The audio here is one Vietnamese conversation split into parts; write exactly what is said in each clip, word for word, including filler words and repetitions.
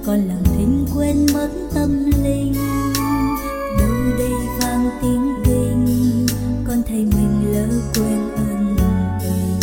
còn làm thinh quên mất tâm linh. Đâu đây vang tiếng kinh, con thấy mình lỡ quên ân tình.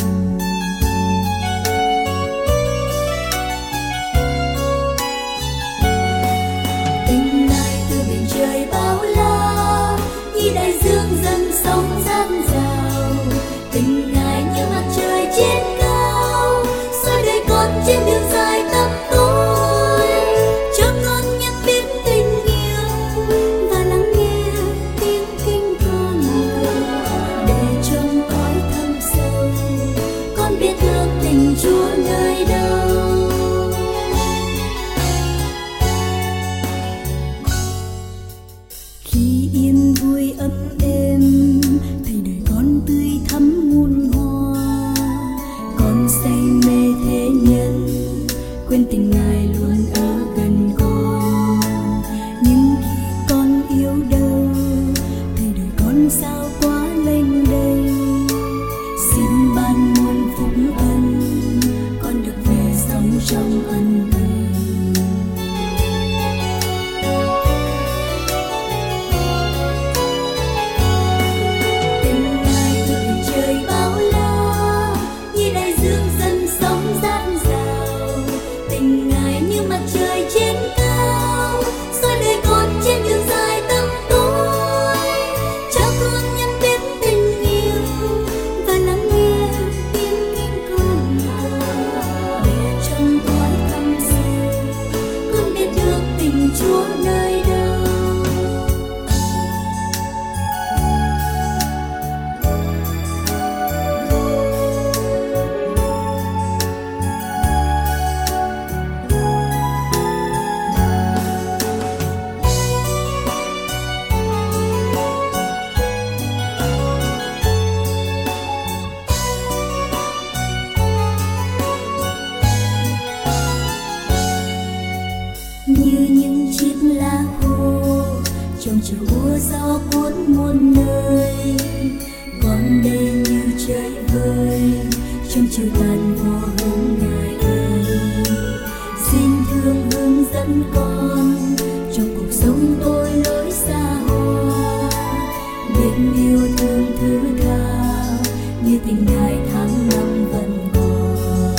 Tình ai từ biển trời bao la, như đại dương dâng sóng dạt dào. Tình ngài như mặt trời trên cao, soi đời con trên đường dài tăm tối. Cho con nhận biết tình yêu và lắng nghe tiếng kinh con người, để trong cõi thâm sâu con biết thương tình Chúa nơi đâu. Khi yên vui ấm êm, thấy đời con tươi thắm muôn hoa. Con say mê thế nhân, quên tình ngài luôn ở gần con. Nhưng khi con yêu đâu, thấy đời con sao quá lênh đênh. Xin ban muôn phúc ân, con được về sống trong ân tình. Tình ngài từ biển trời bao la, như đại dương dâng sóng dạt dào. Tình ngài như mặt trời trên cao, soi đời con trên đường dài tăm tối. Cho con nhận biết tình yêu và lắng nghe tiếng kinh con người, để trong cõi thâm sâu con biết được tình Chúa nơi đâu. Như những chiếc lá khô trong chiều mùa gió cuốn muôn nơi, con đây như chơi vơi trong chiều tàn vô hướng ngài ơi. Xin thương hướng dẫn con trong cuộc sống tôi lối xa hoa, biết yêu thương thứ tha như tình ngài tháng năm vẫn còn.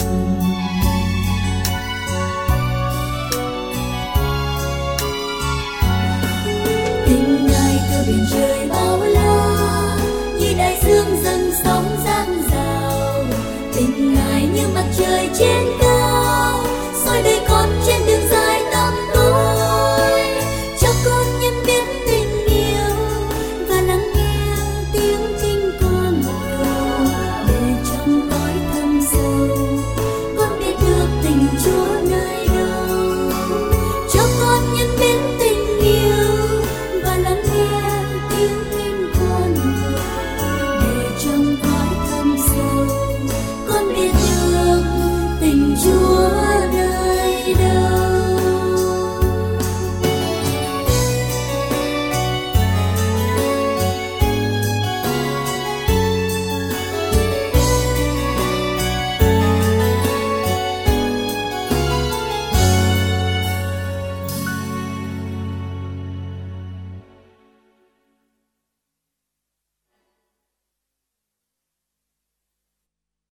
Tình ngài từ biển trời bao la, như đại dương dâng sóng dạt dào. Tình ngài như mặt trời trên